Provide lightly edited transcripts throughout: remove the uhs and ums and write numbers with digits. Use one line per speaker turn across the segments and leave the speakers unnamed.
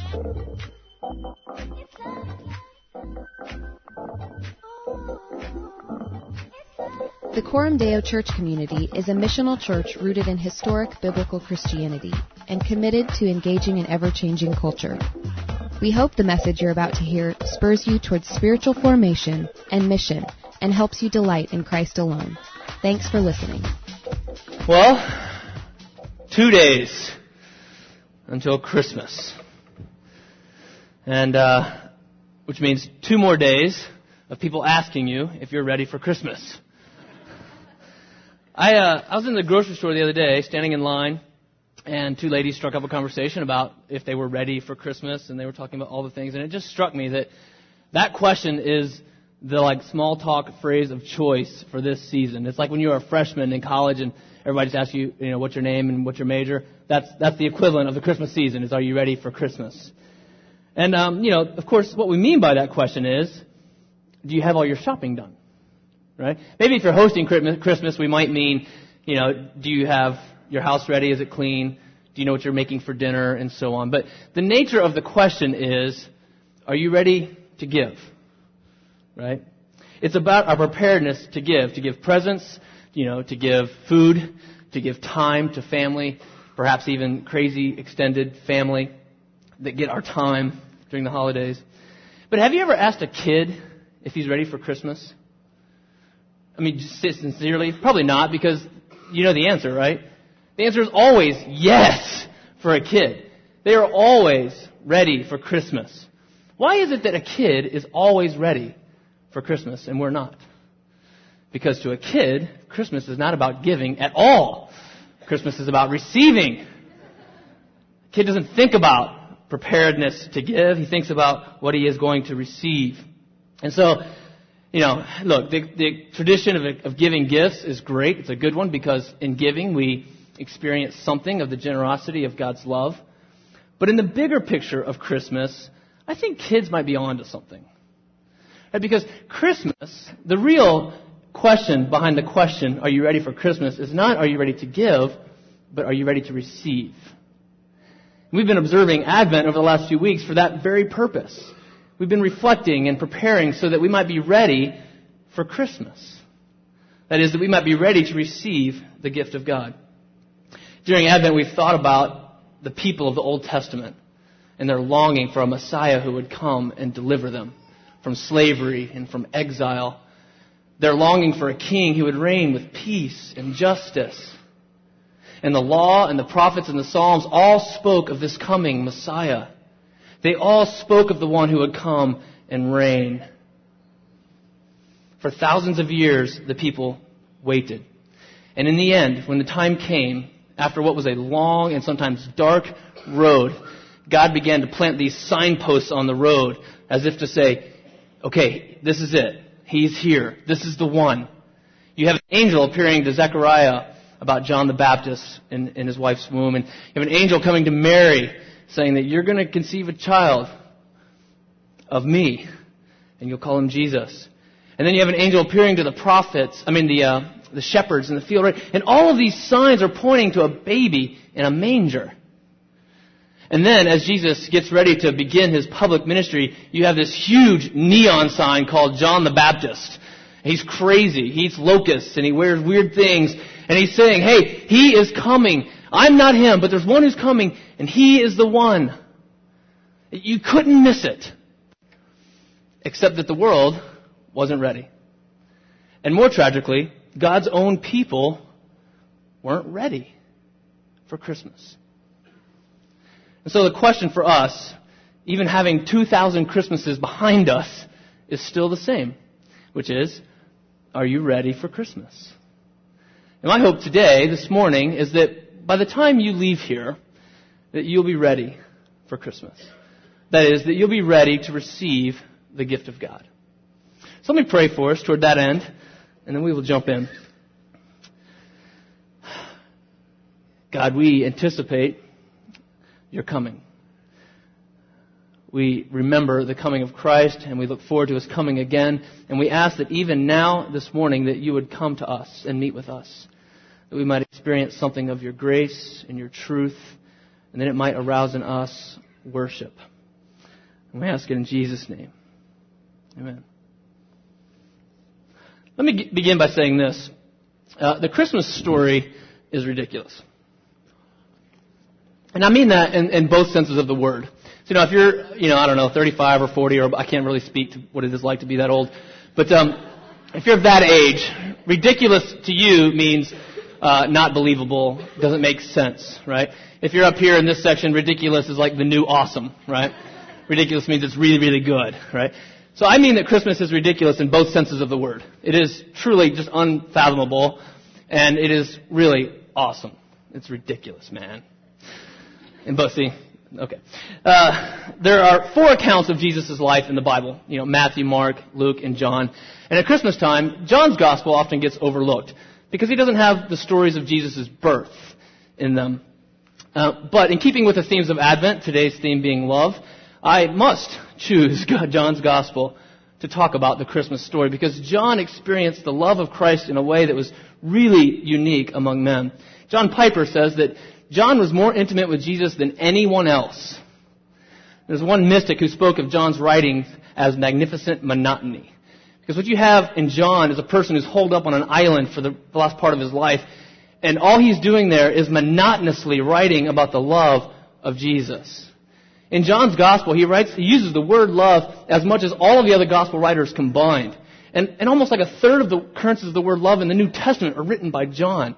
The Coram Deo Church Community is a missional church rooted in historic biblical Christianity and committed to engaging an ever-changing culture. We hope the message you're about to hear spurs you towards spiritual formation and mission and helps you delight in Christ alone. Thanks for listening.
Well, 2 days until Christmas. And which means 2 more days of people asking you if you're ready for Christmas. I was in the grocery store the other day, standing in line, and 2 ladies struck up a conversation about if they were ready for Christmas, and they were talking about all the things, and it just struck me that question is the small talk phrase of choice for this season. It's like when you were a freshman in college and everybody just asks you, what's your name and what's your major. That's the equivalent of the Christmas season, is are you ready for Christmas? And, of course, what we mean by that question is, do you have all your shopping done? Right? Maybe if you're hosting Christmas, we might mean, do you have your house ready? Is it clean? Do you know what you're making for dinner? And so on. But the nature of the question is, are you ready to give? Right? It's about our preparedness to give presents, to give food, to give time to family, perhaps even crazy extended family that get our time during the holidays. But have you ever asked a kid if he's ready for Christmas? I mean, just sincerely, probably not, because you know the answer, right? The answer is always yes for a kid. They are always ready for Christmas. Why is it that a kid is always ready for Christmas and we're not? Because to a kid, Christmas is not about giving at all. Christmas is about receiving. A kid doesn't think about preparedness to give. He thinks about what he is going to receive. And so, look, the tradition of giving gifts is great. It's a good one because in giving we experience something of the generosity of God's love. But in the bigger picture of Christmas, I think kids might be onto something. Right? Because Christmas, the real question behind the question, are you ready for Christmas, is not are you ready to give, but are you ready to receive? We've been observing Advent over the last few weeks for that very purpose. We've been reflecting and preparing so that we might be ready for Christmas. That is, that we might be ready to receive the gift of God. During Advent, we've thought about the people of the Old Testament and their longing for a Messiah who would come and deliver them from slavery and from exile. Their longing for a king who would reign with peace and justice. And the law and the prophets and the Psalms all spoke of this coming Messiah. They all spoke of the one who would come and reign. For thousands of years, the people waited. And in the end, when the time came, after what was a long and sometimes dark road, God began to plant these signposts on the road as if to say, okay, this is it. He's here. This is the one. You have an angel appearing to Zechariah about John the Baptist in his wife's womb. And you have an angel coming to Mary saying that you're going to conceive a child of me, and you'll call him Jesus. And then you have an angel appearing to the shepherds in the field, right? And all of these signs are pointing to a baby in a manger. And then, as Jesus gets ready to begin his public ministry, you have this huge neon sign called John the Baptist. He's crazy. He eats locusts, and he wears weird things. And he's saying, hey, he is coming. I'm not him, but there's one who's coming, and he is the one. You couldn't miss it. Except that the world wasn't ready. And more tragically, God's own people weren't ready for Christmas. And so the question for us, even having 2,000 Christmases behind us, is still the same, which is, are you ready for Christmas? And my hope today, this morning, is that by the time you leave here, that you'll be ready for Christmas. That is, that you'll be ready to receive the gift of God. So let me pray for us toward that end, and then we will jump in. God, we anticipate your coming. We remember the coming of Christ, and we look forward to his coming again. And we ask that even now, this morning, that you would come to us and meet with us, that we might experience something of your grace and your truth, and that it might arouse in us worship. And we ask it in Jesus' name. Amen. Let me begin by saying this. The Christmas story is ridiculous. And I mean that in both senses of the word. So, if you're, I don't know, 35 or 40, or I can't really speak to what it is like to be that old. But if you're of that age, ridiculous to you means not believable, doesn't make sense, right? If you're up here in this section, ridiculous is like the new awesome, right? Ridiculous means it's really, really good, right? So I mean that Christmas is ridiculous in both senses of the word. It is truly just unfathomable, and it is really awesome. It's ridiculous, man. In both, see? Okay. There are 4 accounts of Jesus' life in the Bible. Matthew, Mark, Luke, and John. And at Christmas time, John's gospel often gets overlooked because he doesn't have the stories of Jesus' birth in them. But in keeping with the themes of Advent, today's theme being love, I must choose John's gospel to talk about the Christmas story because John experienced the love of Christ in a way that was really unique among men. John Piper says that John was more intimate with Jesus than anyone else. There's one mystic who spoke of John's writings as magnificent monotony. Because what you have in John is a person who's holed up on an island for the last part of his life, and all he's doing there is monotonously writing about the love of Jesus. In John's gospel, he uses the word love as much as all of the other gospel writers combined. And almost like a third of the occurrences of the word love in the New Testament are written by John.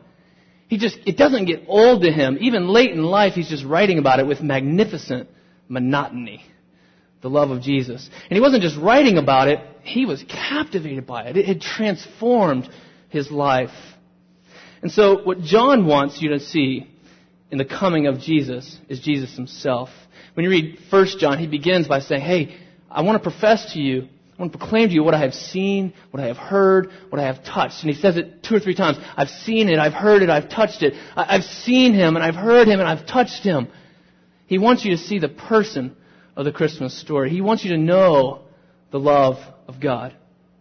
It doesn't get old to him. Even late in life, he's just writing about it with magnificent monotony. The love of Jesus. And he wasn't just writing about it, he was captivated by it. It had transformed his life. And so what John wants you to see in the coming of Jesus is Jesus himself. When you read 1 John, he begins by saying, hey, I want to profess to you, I want to proclaim to you what I have seen, what I have heard, what I have touched. And he says it 2 or 3 times. I've seen it, I've heard it, I've touched it. I've seen him, and I've heard him, and I've touched him. He wants you to see the person of the Christmas story. He wants you to know the love of God.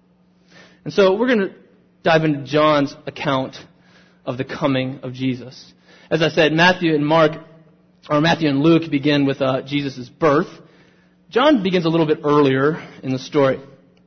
And so we're going to dive into John's account of the coming of Jesus. As I said, Matthew and Luke begin with Jesus' birth. John begins a little bit earlier in the story.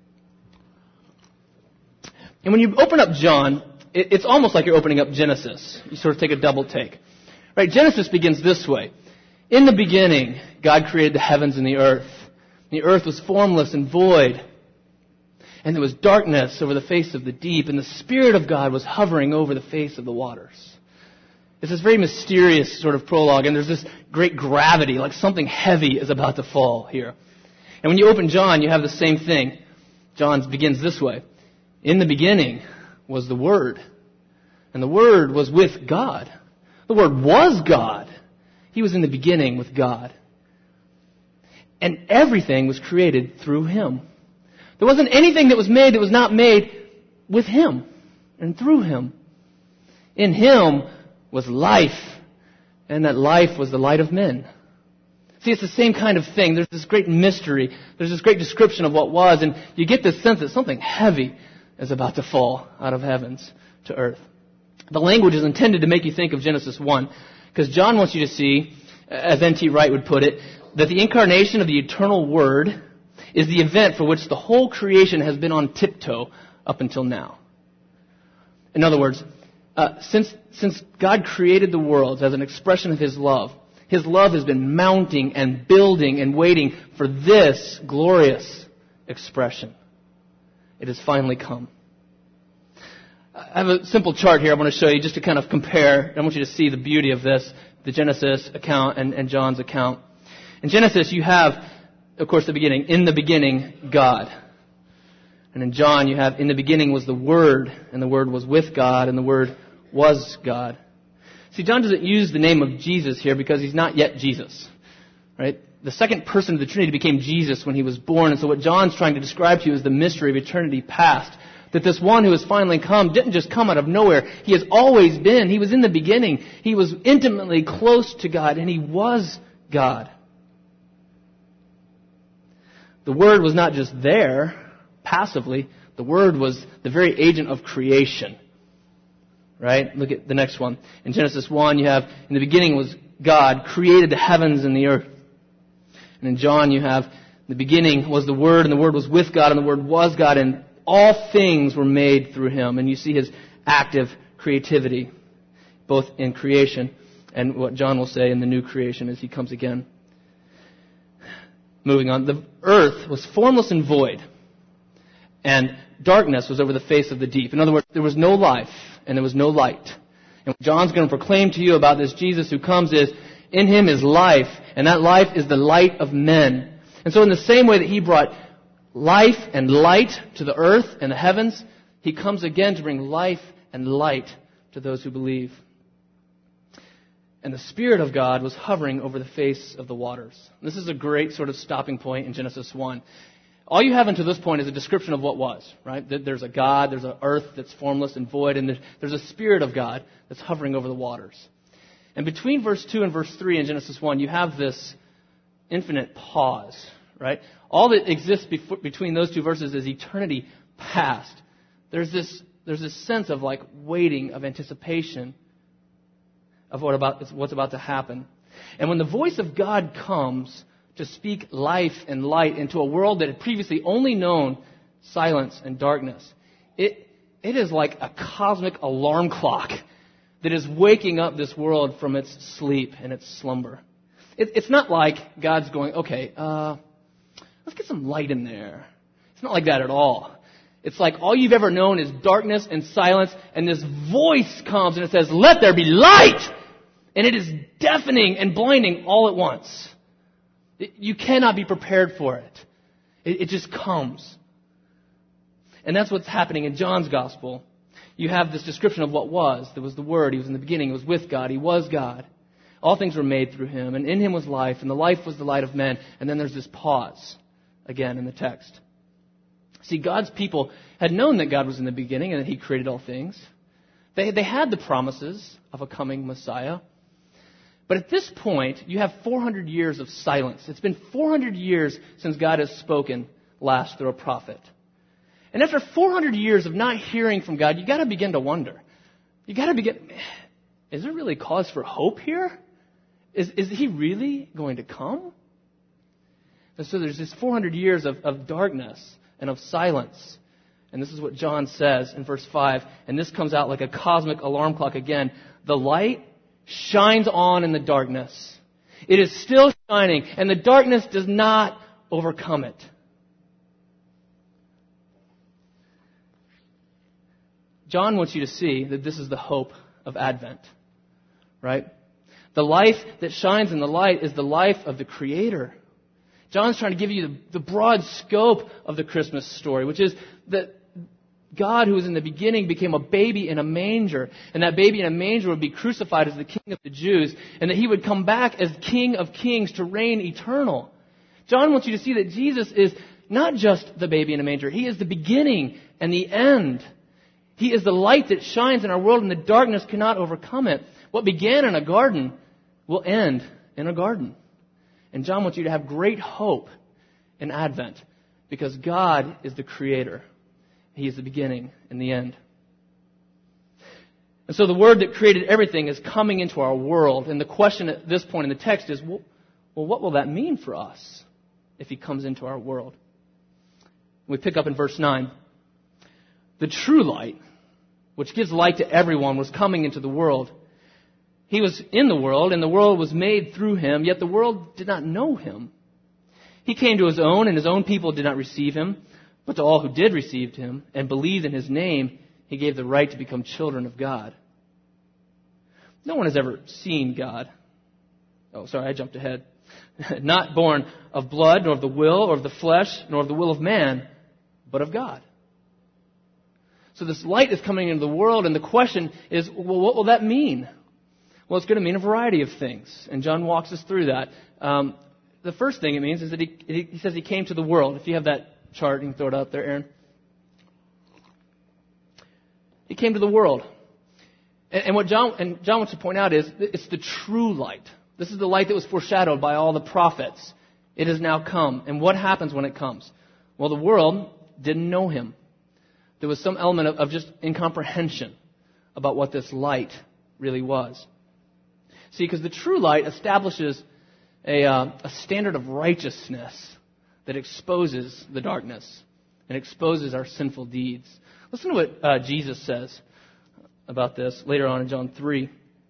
And when you open up John, it's almost like you're opening up Genesis. You sort of take a double take. Right? Genesis begins this way. In the beginning, God created the heavens and the earth. The earth was formless and void. And there was darkness over the face of the deep. And the Spirit of God was hovering over the face of the waters. It's this very mysterious sort of prologue, and there's this great gravity, like something heavy is about to fall here. And when you open John, you have the same thing. John begins this way. In the beginning was the Word, and the Word was with God. The Word was God. He was in the beginning with God. And everything was created through Him. There wasn't anything that was made that was not made with Him and through Him. In Him was life, and that life was the light of men. See, it's the same kind of thing. There's this great mystery. There's this great description of what was, and you get this sense that something heavy is about to fall out of heavens to earth. The language is intended to make you think of Genesis 1, because John wants you to see, as N.T. Wright would put it, that the incarnation of the eternal Word is the event for which the whole creation has been on tiptoe up until now. In other words, since God created the world as an expression of His love has been mounting and building and waiting for this glorious expression. It has finally come. I have a simple chart here I want to show you just to kind of compare. I want you to see the beauty of this, the Genesis account and John's account. In Genesis, you have, of course, the beginning. In the beginning, God. And in John, you have, in the beginning was the Word, and the Word was with God, and the Word was God. See, John doesn't use the name of Jesus here because He's not yet Jesus. Right? The second person of the Trinity became Jesus when He was born, and so what John's trying to describe to you is the mystery of eternity past. That this one who has finally come didn't just come out of nowhere. He has always been. He was in the beginning. He was intimately close to God, and He was God. The Word was not just there passively. The Word was the very agent of creation. Right? Look at the next one. In Genesis 1, you have, in the beginning was God, created the heavens and the earth. And in John, you have, in the beginning was the Word, and the Word was with God, and the Word was God, and all things were made through Him. And you see His active creativity, both in creation and what John will say in the new creation as He comes again. Moving on, the earth was formless and void, and darkness was over the face of the deep. In other words, there was no life, and there was no light. And what John's going to proclaim to you about this Jesus who comes is, in Him is life, and that life is the light of men. And so in the same way that He brought life and light to the earth and the heavens, He comes again to bring life and light to those who believe. And the Spirit of God was hovering over the face of the waters. This is a great sort of stopping point in Genesis 1. All you have until this point is a description of what was, right? There's a God, there's an earth that's formless and void, and there's a Spirit of God that's hovering over the waters. And between verse 2 and verse 3 in Genesis 1, you have this infinite pause, right? All that exists between those two verses is eternity past. There's this sense of like waiting, of anticipation of what's about to happen. And when the voice of God comes to speak life and light into a world that had previously only known silence and darkness, it is like a cosmic alarm clock that is waking up this world from its sleep and its slumber. It's not like God's going, okay, let's get some light in there. It's not like that at all. It's like all you've ever known is darkness and silence, and this voice comes and it says, let there be light! And it is deafening and blinding all at once. You cannot be prepared for it. It just comes. And that's what's happening in John's Gospel. You have this description of what was. There was the Word. He was in the beginning. He was with God. He was God. All things were made through Him. And in Him was life. And the life was the light of men. And then there's this pause again in the text. See, God's people had known that God was in the beginning and that He created all things. They had the promises of a coming Messiah. But at this point, you have 400 years of silence. It's been 400 years since God has spoken last through a prophet. And after 400 years of not hearing from God, you got to begin to wonder. You got to begin, is there really cause for hope here? Is He really going to come? And so there's this 400 years of darkness and of silence. And this is what John says in verse 5. And this comes out like a cosmic alarm clock again. The light shines on in the darkness. It is still shining, and the darkness does not overcome it. John wants you to see that this is the hope of Advent, right? The life that shines in the light is the life of the Creator. John's trying to give you the broad scope of the Christmas story, which is that God, who was in the beginning, became a baby in a manger. And that baby in a manger would be crucified as the King of the Jews. And that He would come back as King of Kings to reign eternal. John wants you to see that Jesus is not just the baby in a manger. He is the beginning and the end. He is the light that shines in our world, and the darkness cannot overcome it. What began in a garden will end in a garden. And John wants you to have great hope in Advent, because God is the Creator. He is the beginning and the end. And so the Word that created everything is coming into our world. And the question at this point in the text is, well, what will that mean for us if He comes into our world? We pick up in verse 9. The true light, which gives light to everyone, was coming into the world. He was in the world, and the world was made through Him, yet the world did not know Him. He came to His own, and His own people did not receive Him. But to all who did receive Him and believed in His name, He gave the right to become children of God. No one has ever seen God. Oh, sorry, I jumped ahead. Not born of blood, nor of the will, or of the flesh, nor of the will of man, but of God. So this light is coming into the world, and the question is, well, what will that mean? Well, it's going to mean a variety of things, and John walks us through that. The first thing it means is that he says He came to the world. If you have that chart, you can throw it up there, Aaron. He came to the world. And what John wants to point out is it's the true light. This is the light that was foreshadowed by all the prophets. It has now come. And what happens when it comes? Well, the world didn't know Him. There was some element of just incomprehension about what this light really was. See, because the true light establishes a standard of righteousness that exposes the darkness and exposes our sinful deeds. Listen to what Jesus says about this later on in John 3.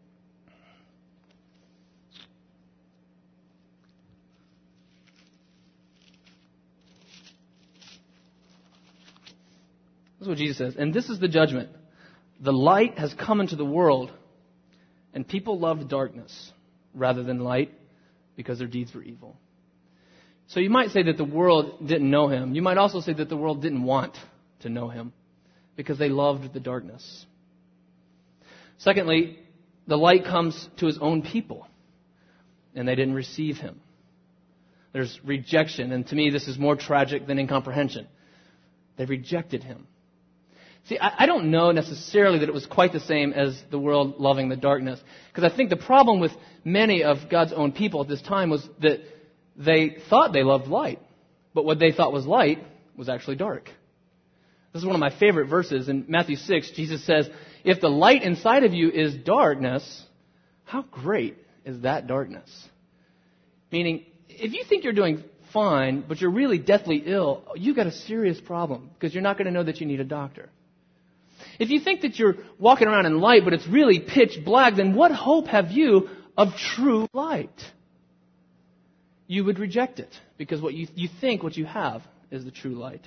This is what Jesus says. And this is the judgment. The light has come into the world, and people loved darkness rather than light because their deeds were evil. So you might say that the world didn't know him. You might also say that the world didn't want to know him because they loved the darkness. Secondly, the light comes to his own people, and they didn't receive him. There's rejection, and to me this is more tragic than incomprehension. They rejected him. See, I don't know necessarily that it was quite the same as the world loving the darkness. Because I think the problem with many of God's own people at this time was that they thought they loved light. But what they thought was light was actually dark. This is one of my favorite verses. In Matthew 6, Jesus says, if the light inside of you is darkness, how great is that darkness? Meaning, if you think you're doing fine, but you're really deathly ill, you've got a serious problem. Because you're not going to know that you need a doctor. If you think that you're walking around in light, but it's really pitch black, then what hope have you of true light? You would reject it because what you think what you have is the true light.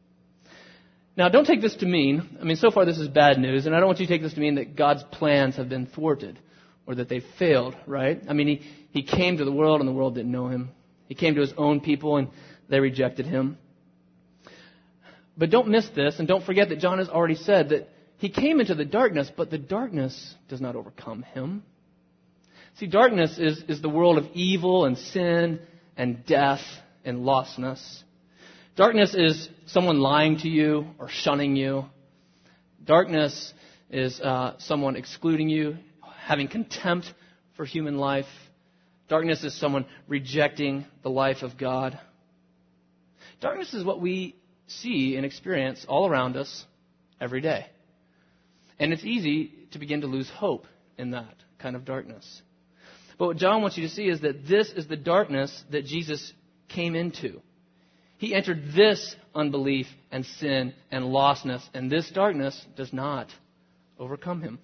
Now, don't take this to mean, so far this is bad news, and I don't want you to take this to mean that God's plans have been thwarted or that they failed, right? He came to the world and the world didn't know him. He came to his own people and they rejected him. But don't miss this, and don't forget that John has already said that he came into the darkness, but the darkness does not overcome him. See, darkness is the world of evil and sin and death and lostness. Darkness is someone lying to you or shunning you. Darkness is someone excluding you, having contempt for human life. Darkness is someone rejecting the life of God. Darkness is what we see and experience all around us every day. And it's easy to begin to lose hope in that kind of darkness. But what John wants you to see is that this is the darkness that Jesus came into. He entered this unbelief and sin and lostness, and this darkness does not overcome him.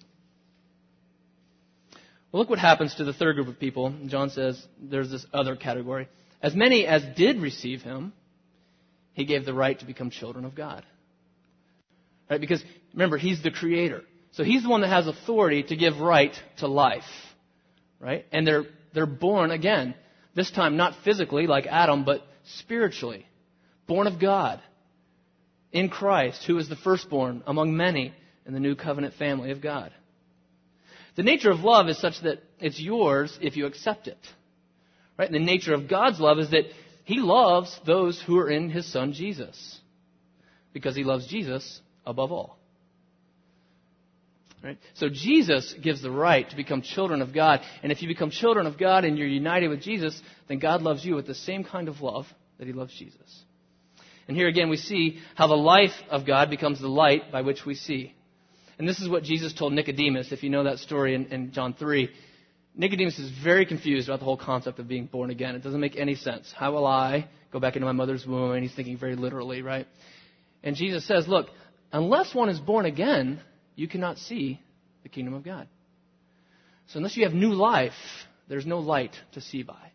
Well, look what happens to the third group of people. John says there's this other category. As many as did receive him, he gave the right to become children of God. Right? Because, remember, he's the creator. So he's the one that has authority to give right to life. Right? And they're born again. This time not physically like Adam, but spiritually. Born of God. In Christ, who is the firstborn among many in the new covenant family of God. The nature of love is such that it's yours if you accept it. Right? And the nature of God's love is that he loves those who are in his Son Jesus. Because he loves Jesus above all. Right? So Jesus gives the right to become children of God. And if you become children of God and you're united with Jesus, then God loves you with the same kind of love that he loves Jesus. And here again we see how the life of God becomes the light by which we see. And this is what Jesus told Nicodemus, if you know that story in John 3. Nicodemus is very confused about the whole concept of being born again. It doesn't make any sense. How will I go back into my mother's womb? And he's thinking very literally, right? And Jesus says, look, unless one is born again, you cannot see the kingdom of God. So unless you have new life, there's no light to see by.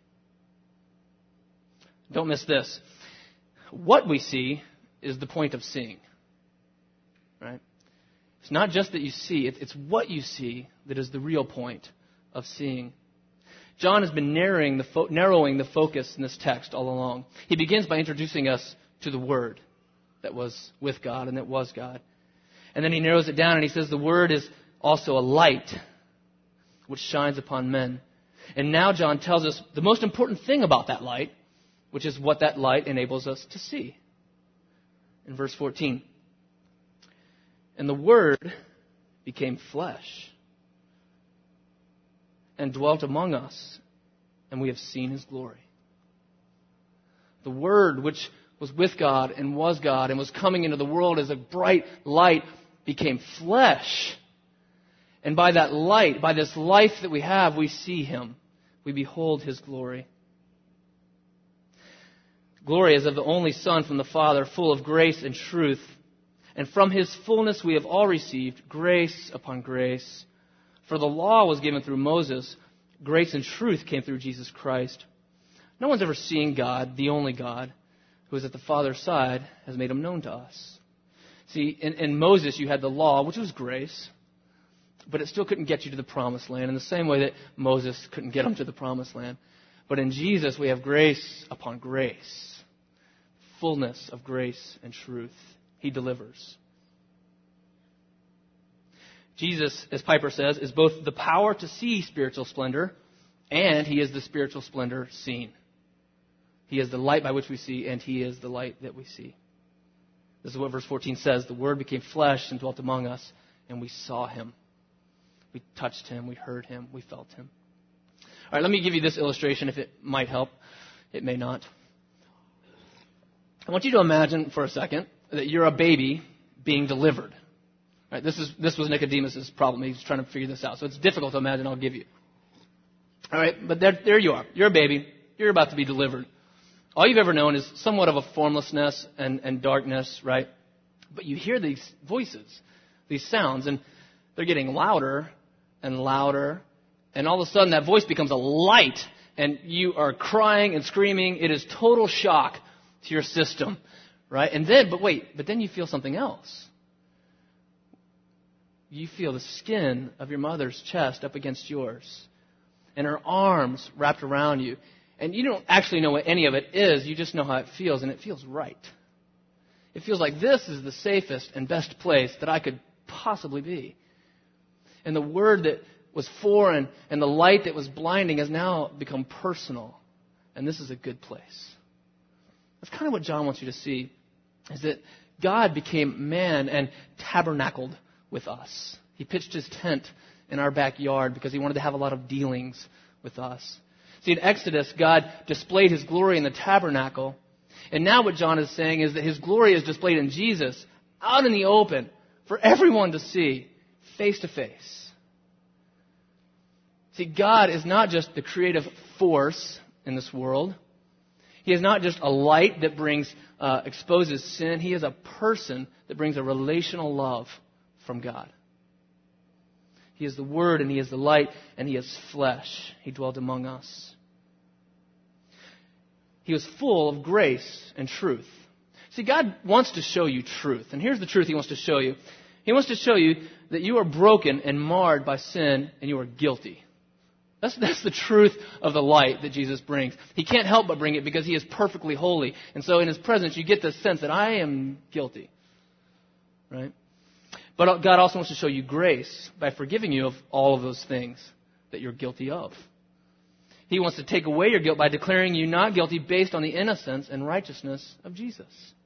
Don't miss this. What we see is the point of seeing. Right? It's not just that you see, it's what you see that is the real point of seeing. John has been narrowing the focus in this text all along. He begins by introducing us to the Word that was with God and that was God. And then he narrows it down and he says the Word is also a light which shines upon men. And now John tells us the most important thing about that light, which is what that light enables us to see. In verse 14. And the Word became flesh and dwelt among us, and we have seen his glory. The Word, which was with God and was coming into the world as a bright light, became flesh. And by that light, by this life that we have, we see him. We behold his glory. Glory as of the only Son from the Father, full of grace and truth. And from his fullness we have all received grace upon grace. For the law was given through Moses. Grace and truth came through Jesus Christ. No one's ever seen God, the only God, who is at the Father's side, has made him known to us. See, in Moses you had the law, which was grace, but it still couldn't get you to the promised land in the same way that Moses couldn't get him to the promised land. But in Jesus we have grace upon grace, fullness of grace and truth. He delivers. Jesus, as Piper says, is both the power to see spiritual splendor, and he is the spiritual splendor seen. He is the light by which we see, and he is the light that we see. This is what verse 14 says. The Word became flesh and dwelt among us, and we saw him. We touched him, we heard him, we felt him. All right, let me give you this illustration if it might help. It may not. I want you to imagine for a second that you're a baby being delivered. Right, this was Nicodemus' problem. He's trying to figure this out. So it's difficult to imagine. I'll give you. All right, but there you are. You're a baby. You're about to be delivered. All you've ever known is somewhat of a formlessness and darkness, right? But you hear these voices, these sounds, and they're getting louder and louder. And all of a sudden that voice becomes a light, and you are crying and screaming. It is total shock to your system, right? And then, but then you feel something else. You feel the skin of your mother's chest up against yours, and her arms wrapped around you. And you don't actually know what any of it is. You just know how it feels, and it feels right. It feels like this is the safest and best place that I could possibly be. And the word that was foreign and the light that was blinding has now become personal. And this is a good place. That's kind of what John wants you to see, is that God became man and tabernacled with us. He pitched his tent in our backyard because he wanted to have a lot of dealings with us. See, in Exodus, God displayed his glory in the tabernacle. And now what John is saying is that his glory is displayed in Jesus, out in the open, for everyone to see, face to face. See, God is not just the creative force in this world. He is not just a light that exposes sin. He is a person that brings a relational love from God. He is the Word, and he is the light, and he is flesh. He dwelt among us. He was full of grace and truth. See, God wants to show you truth. And here's the truth he wants to show you. He wants to show you that you are broken and marred by sin, and you are guilty. That's the truth of the light that Jesus brings. He can't help but bring it because he is perfectly holy. And so in his presence, you get this sense that I am guilty. Right? But God also wants to show you grace by forgiving you of all of those things that you're guilty of. He wants to take away your guilt by declaring you not guilty based on the innocence and righteousness of Jesus.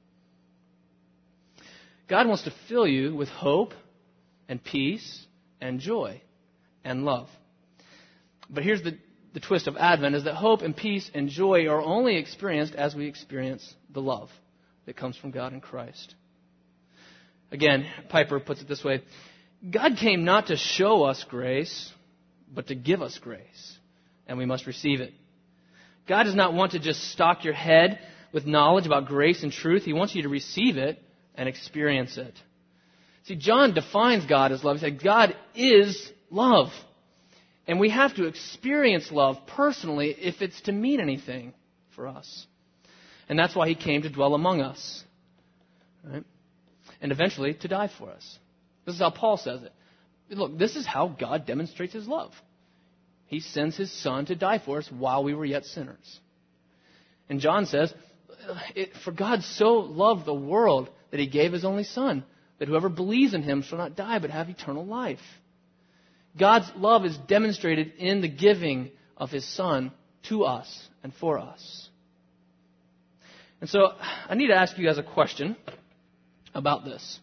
God wants to fill you with hope and peace and joy and love. But here's the twist of Advent, is that hope and peace and joy are only experienced as we experience the love that comes from God in Christ. Again, Piper puts it this way: God came not to show us grace, but to give us grace, and we must receive it. God does not want to just stock your head with knowledge about grace and truth. He wants you to receive it and experience it. See, John defines God as love. He said God is love. And we have to experience love personally if it's to mean anything for us. And that's why he came to dwell among us. Right? And eventually to die for us. This is how Paul says it. Look, this is how God demonstrates his love. He sends his Son to die for us while we were yet sinners. And John says, for God so loved the world that he gave his only Son, that whoever believes in him shall not die but have eternal life. God's love is demonstrated in the giving of his Son to us and for us. And so I need to ask you guys a question about this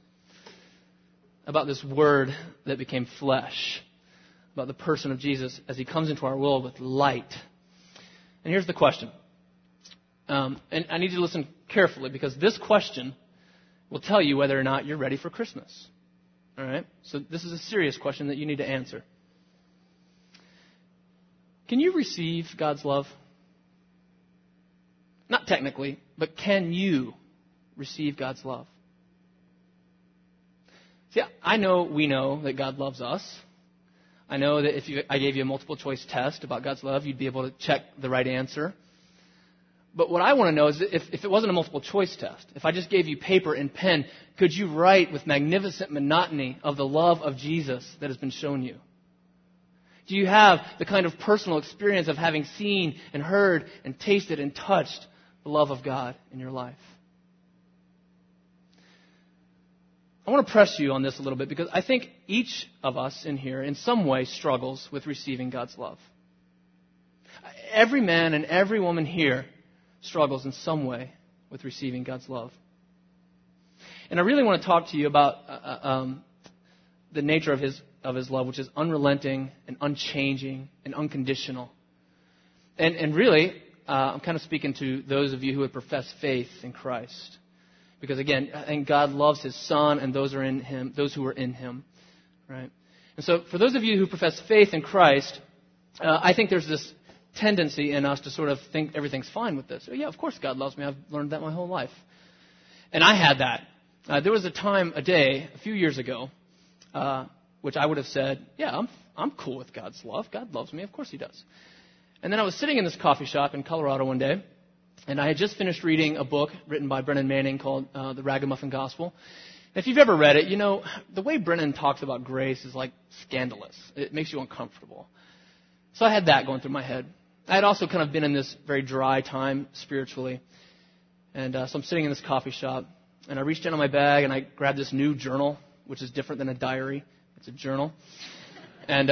Word that became flesh, about the person of Jesus as he comes into our world with light. And here's the question. And I need you to listen carefully, because this question will tell you whether or not you're ready for Christmas. All right? So this is a serious question that you need to answer. Can you receive God's love? Not technically, but can you receive God's love? See, we know that God loves us. I know that if I gave you a multiple choice test about God's love, you'd be able to check the right answer. But what I want to know is if it wasn't a multiple choice test, if I just gave you paper and pen, could you write with magnificent monotony of the love of Jesus that has been shown you? Do you have the kind of personal experience of having seen and heard and tasted and touched the love of God in your life? I want to press you on this a little bit because I think each of us in here in some way struggles with receiving God's love. Every man and every woman here struggles in some way with receiving God's love. And I really want to talk to you about the nature of His love, which is unrelenting and unchanging and unconditional. And really, I'm kind of speaking to those of you who would profess faith in Christ. Because again, I think God loves His Son and those who are in Him, right? And so for those of you who profess faith in Christ, I think there's this tendency in us to sort of think everything's fine with this. Oh, yeah, of course God loves me. I've learned that my whole life. And I had that. There was a day, a few years ago, which I would have said, yeah, I'm cool with God's love. God loves me. Of course He does. And then I was sitting in this coffee shop in Colorado one day, and I had just finished reading a book written by Brennan Manning called The Ragamuffin Gospel. And if you've ever read it, you know, the way Brennan talks about grace is like scandalous. It makes you uncomfortable. So I had that going through my head. I had also kind of been in this very dry time spiritually. And so I'm sitting in this coffee shop, and I reached into my bag, and I grabbed this new journal, which is different than a diary. It's a journal. And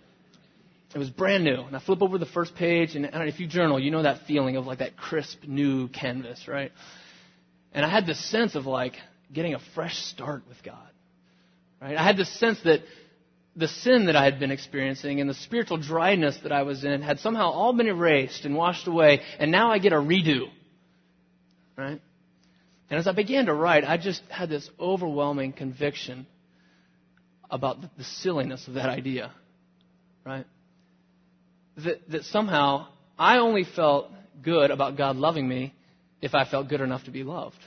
it was brand new. And I flip over the first page, and if you journal, you know that feeling of like that crisp new canvas, right? And I had this sense of like getting a fresh start with God, right? I had this sense that the sin that I had been experiencing and the spiritual dryness that I was in had somehow all been erased and washed away, and now I get a redo, right? And as I began to write, I just had this overwhelming conviction about the silliness of that idea, right? That somehow I only felt good about God loving me if I felt good enough to be loved.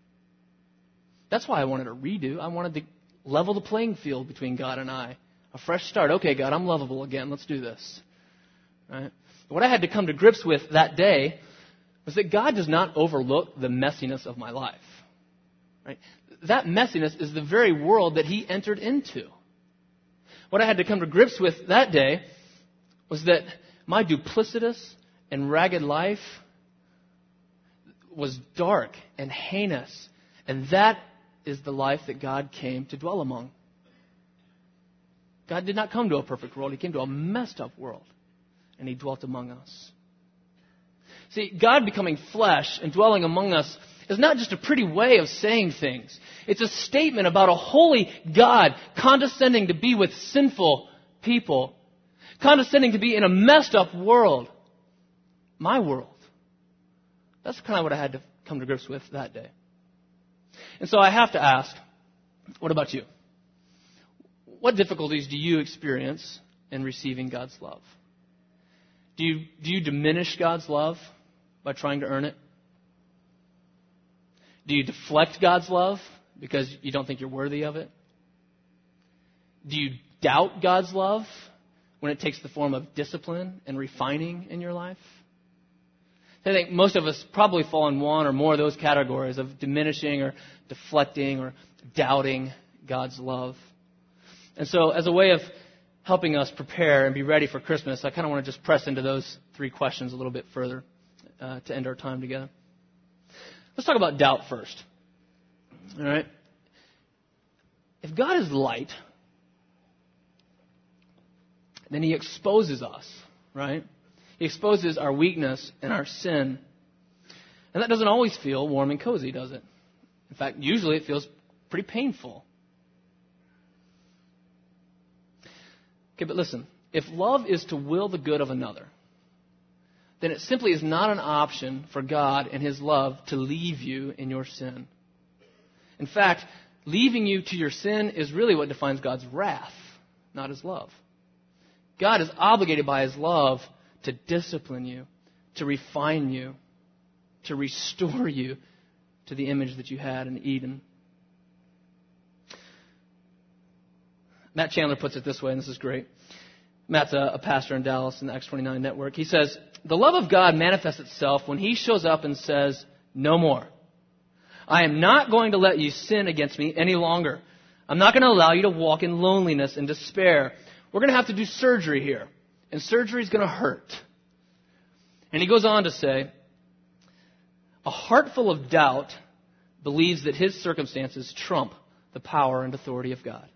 That's why I wanted a redo. I wanted to level the playing field between God and I. A fresh start. Okay, God, I'm lovable again. Let's do this. Right? What I had to come to grips with that day was that God does not overlook the messiness of my life. Right? That messiness is the very world that He entered into. What I had to come to grips with that day was that my duplicitous and ragged life was dark and heinous. And that is the life that God came to dwell among. God did not come to a perfect world. He came to a messed up world. And He dwelt among us. See, God becoming flesh and dwelling among us is not just a pretty way of saying things. It's a statement about a holy God condescending to be with sinful people. Condescending to be in a messed up world. My world. That's kind of what I had to come to grips with that day. And so I have to ask, what about you? What difficulties do you experience in receiving God's love? Do you diminish God's love by trying to earn it? Do you deflect God's love because you don't think you're worthy of it? Do you doubt God's love when it takes the form of discipline and refining in your life? I think most of us probably fall in one or more of those categories of diminishing or deflecting or doubting God's love. And so as a way of helping us prepare and be ready for Christmas, I kind of want to just press into those three questions a little bit further to end our time together. Let's talk about doubt first. All right? If God is light, then He exposes us, right? He exposes our weakness and our sin. And that doesn't always feel warm and cozy, does it? In fact, usually it feels pretty painful. Okay, but listen. If love is to will the good of another, then it simply is not an option for God and His love to leave you in your sin. In fact, leaving you to your sin is really what defines God's wrath, not His love. God is obligated by His love to discipline you, to refine you. to restore you to the image that you had in Eden. Matt Chandler puts it this way, and this is great. Matt's a pastor in Dallas in the X29 network. He says, the love of God manifests itself when he shows up and says, no more. I am not going to let you sin against me any longer. I'm not going to allow you to walk in loneliness and despair. We're going to have to do surgery here, and surgery is going to hurt. And he goes on to say, a heart full of doubt believes that his circumstances trump the power and authority of God.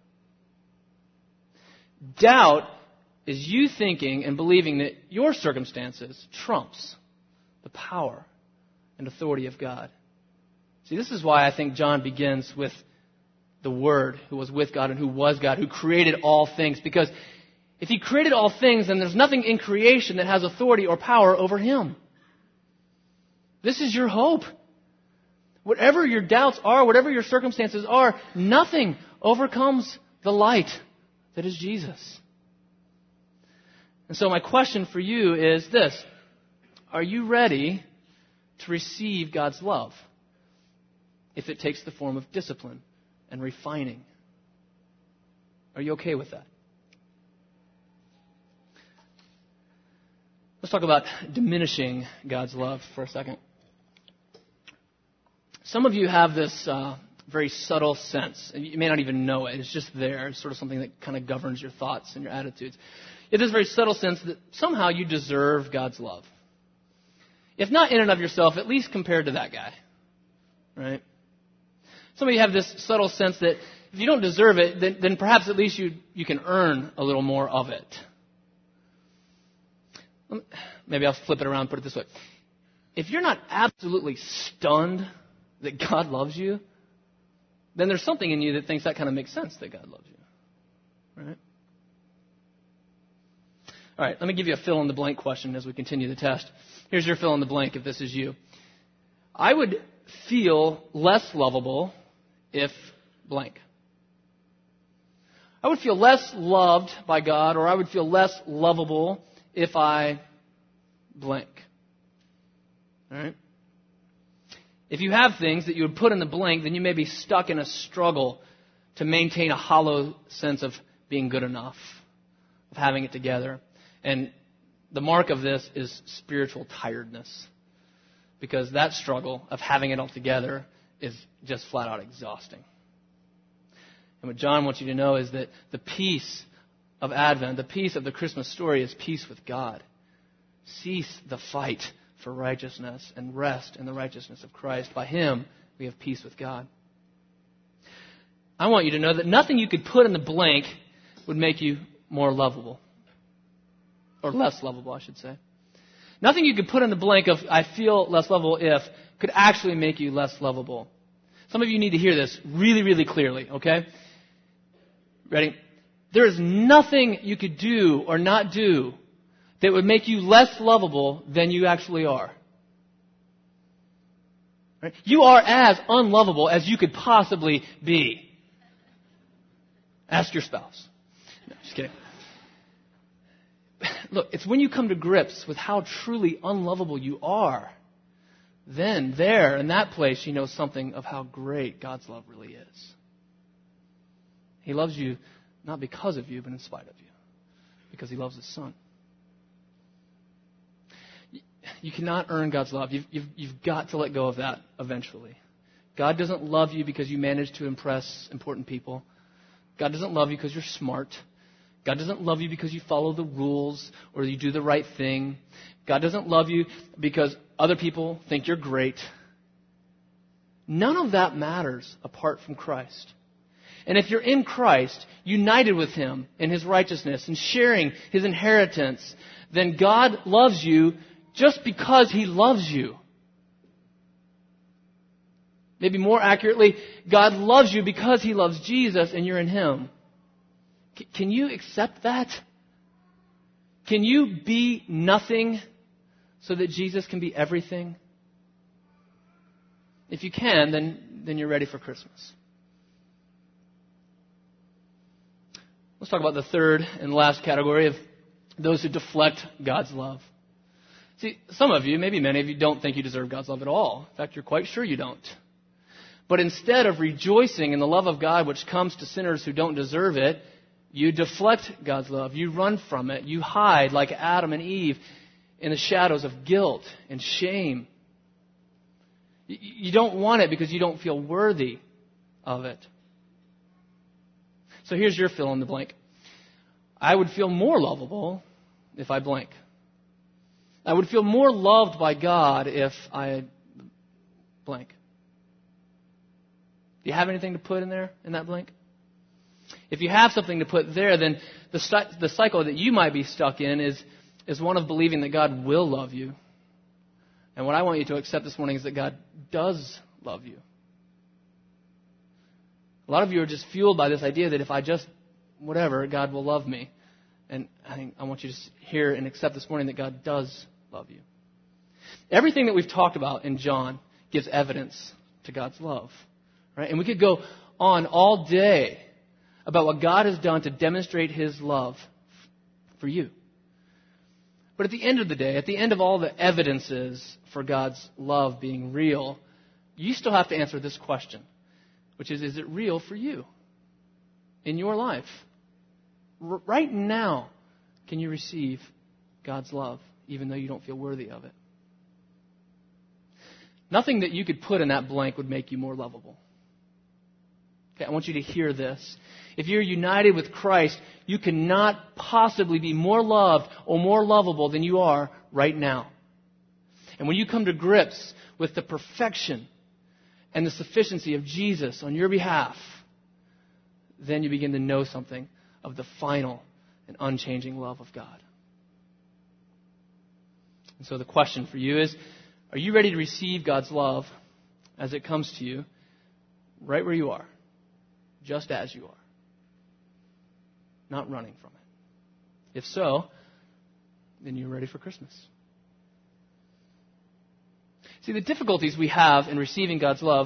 Doubt is you thinking and believing that your circumstances trumps the power and authority of God. See, this is why I think John begins with the Word who was with God and who was God, who created all things. Because if he created all things, then there's nothing in creation that has authority or power over him. This is your hope. Whatever your doubts are, whatever your circumstances are, nothing overcomes the light that is Jesus. And so my question for you is this. Are you ready to receive God's love if it takes the form of discipline and refining? Are you okay with that? Let's talk about diminishing God's love for a second. Some of you have this very subtle sense, and you may not even know it. It's just there. It's sort of something that kind of governs your thoughts and your attitudes. You have this very subtle sense that somehow you deserve God's love. If not in and of yourself, at least compared to that guy. Right? Some of you have this subtle sense that if you don't deserve it, then perhaps at least you can earn a little more of it. Maybe I'll flip it around and put it this way. If you're not absolutely stunned that God loves you, then there's something in you that thinks that kind of makes sense that God loves you. Right? All right, let me give you a fill-in-the-blank question as we continue the test. Here's your fill-in-the-blank if this is you. I would feel less lovable if blank. I would feel less loved by God, or I would feel less lovable if I blank. All right? If you have things that you would put in the blank, then you may be stuck in a struggle to maintain a hollow sense of being good enough, of having it together. And the mark of this is spiritual tiredness, because that struggle of having it all together is just flat out exhausting. And what John wants you to know is that the peace of Advent, the peace of the Christmas story, is peace with God. Cease the fight for righteousness and rest in the righteousness of Christ. By Him, we have peace with God. I want you to know that nothing you could put in the blank would make you more lovable. Or less lovable, I should say. Nothing you could put in the blank of, I feel less lovable if, could actually make you less lovable. Some of you need to hear this really, really clearly, okay? Ready? There is nothing you could do or not do that would make you less lovable than you actually are. Right? You are as unlovable as you could possibly be. Ask your spouse. No, just kidding. Look, it's when you come to grips with how truly unlovable you are, then there, in that place, you know something of how great God's love really is. He loves you not because of you, but in spite of you. Because He loves His Son. You cannot earn God's love. You've got to let go of that eventually. God doesn't love you because you manage to impress important people. God doesn't love you because you're smart. God doesn't love you because you follow the rules or you do the right thing. God doesn't love you because other people think you're great. None of that matters apart from Christ. And if you're in Christ, united with Him in His righteousness and sharing His inheritance, then God loves you just because He loves you. Maybe more accurately, God loves you because He loves Jesus and you're in Him. Can you accept that? Can you be nothing so that Jesus can be everything? If you can, then you're ready for Christmas. Let's talk about the third and last category of those who deflect God's love. See, some of you, maybe many of you, don't think you deserve God's love at all. In fact, you're quite sure you don't. But instead of rejoicing in the love of God which comes to sinners who don't deserve it, you deflect God's love. You run from it. You hide like Adam and Eve in the shadows of guilt and shame. You don't want it because you don't feel worthy of it. So here's your fill in the blank. I would feel more lovable if I blank. I would feel more loved by God if I blank. Do you have anything to put in there, in that blank? If you have something to put there, then the cycle that you might be stuck in is one of believing that God will love you. And what I want you to accept this morning is that God does love you. A lot of you are just fueled by this idea that if I just, whatever, God will love me. And I want you to hear and accept this morning that God does love you. Everything that we've talked about in John gives evidence to God's love. Right? And we could go on all day about what God has done to demonstrate His love for you. But at the end of the day, at the end of all the evidences for God's love being real, you still have to answer this question, which is it real for you in your life? Right now, can you receive God's love, even though you don't feel worthy of it? Nothing that you could put in that blank would make you more lovable. Okay, I want you to hear this. If you're united with Christ, you cannot possibly be more loved or more lovable than you are right now. And when you come to grips with the perfection and the sufficiency of Jesus on your behalf, then you begin to know something of the final and unchanging love of God. And so the question for you is, are you ready to receive God's love as it comes to you right where you are, just as you are, not running from it? If so, then you're ready for Christmas. See, the difficulties we have in receiving God's love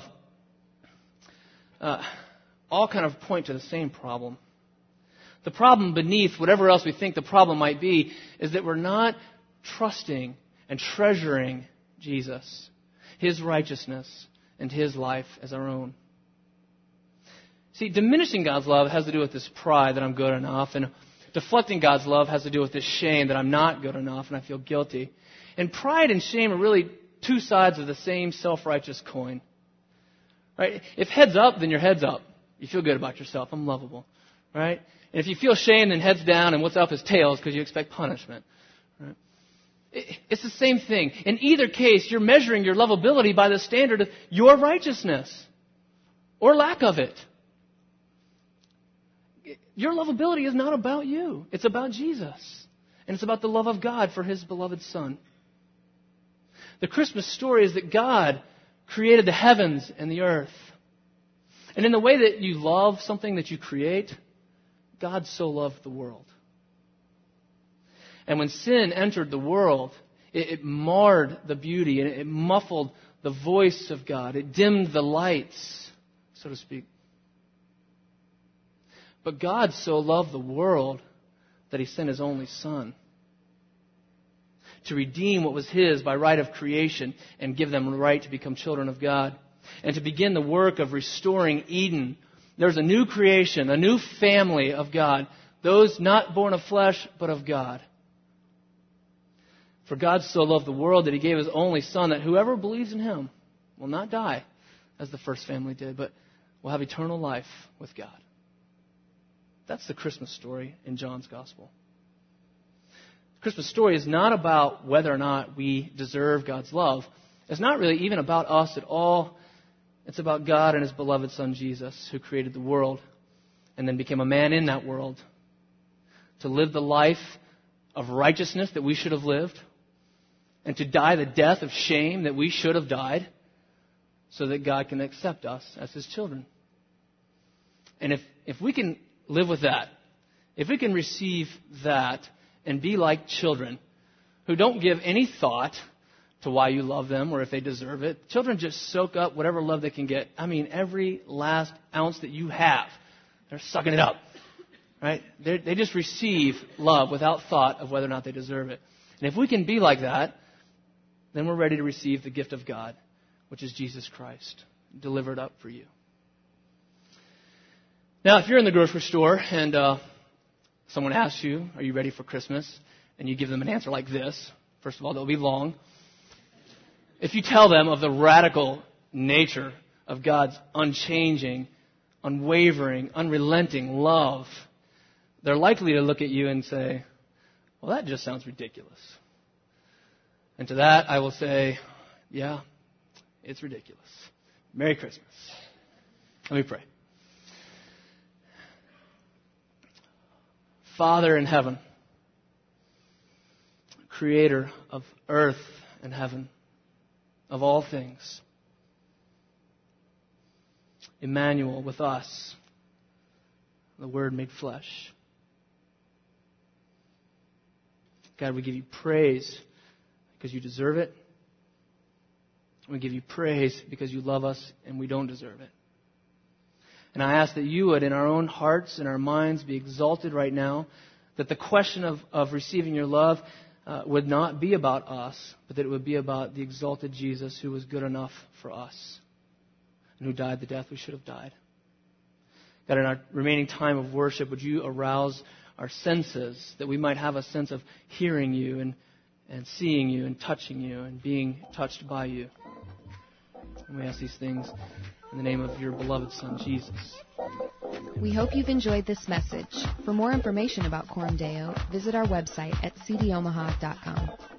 all kind of point to the same problem. The problem beneath whatever else we think the problem might be is that we're not trusting and treasuring Jesus, His righteousness, and His life as our own. See, diminishing God's love has to do with this pride that I'm good enough, and deflecting God's love has to do with this shame that I'm not good enough and I feel guilty. And pride and shame are really two sides of the same self-righteous coin. Right? If head's up, then your head's up. You feel good about yourself. I'm lovable. Right? And if you feel shame, then head's down, and what's up is tails because you expect punishment. Right? It's the same thing. In either case, you're measuring your lovability by the standard of your righteousness or lack of it. Your lovability is not about you. It's about Jesus. And it's about the love of God for His beloved Son. The Christmas story is that God created the heavens and the earth. And in the way that you love something that you create, God so loved the world. And when sin entered the world, it marred the beauty and it muffled the voice of God. It dimmed the lights, so to speak. But God so loved the world that He sent His only Son to redeem what was His by right of creation and give them the right to become children of God and to begin the work of restoring Eden. There's a new creation, a new family of God, those not born of flesh but of God. For God so loved the world that He gave His only Son, that whoever believes in Him will not die as the first family did, but will have eternal life with God. That's the Christmas story in John's Gospel. The Christmas story is not about whether or not we deserve God's love. It's not really even about us at all. It's about God and His beloved Son Jesus, who created the world and then became a man in that world to live the life of righteousness that we should have lived and to die the death of shame that we should have died so that God can accept us as His children. And if we can live with that, if we can receive that and be like children who don't give any thought to why you love them or if they deserve it. Children just soak up whatever love they can get. I mean, every last ounce that you have, they're sucking it up. Right? They just receive love without thought of whether or not they deserve it. And if we can be like that, then we're ready to receive the gift of God, which is Jesus Christ, delivered up for you. Now, if you're in the grocery store and someone asks you, are you ready for Christmas? And you give them an answer like this. First of all, they'll be long. If you tell them of the radical nature of God's unchanging, unwavering, unrelenting love, they're likely to look at you and say, well, that just sounds ridiculous. And to that, I will say, yeah, it's ridiculous. Merry Christmas. Let me pray. Father in heaven, creator of earth and heaven, of all things, Emmanuel with us, the Word made flesh. God, we give you praise because you deserve it. We give you praise because you love us and we don't deserve it. And I ask that you would, in our own hearts and our minds, be exalted right now, that the question of receiving your love would not be about us, but that it would be about the exalted Jesus who was good enough for us and who died the death we should have died. God, in our remaining time of worship, would you arouse our senses, that we might have a sense of hearing you and seeing you and touching you and being touched by you. And we ask these things in the name of your beloved Son, Jesus.
We hope you've enjoyed this message. For more information about Coram Deo, visit our website at cdomaha.com.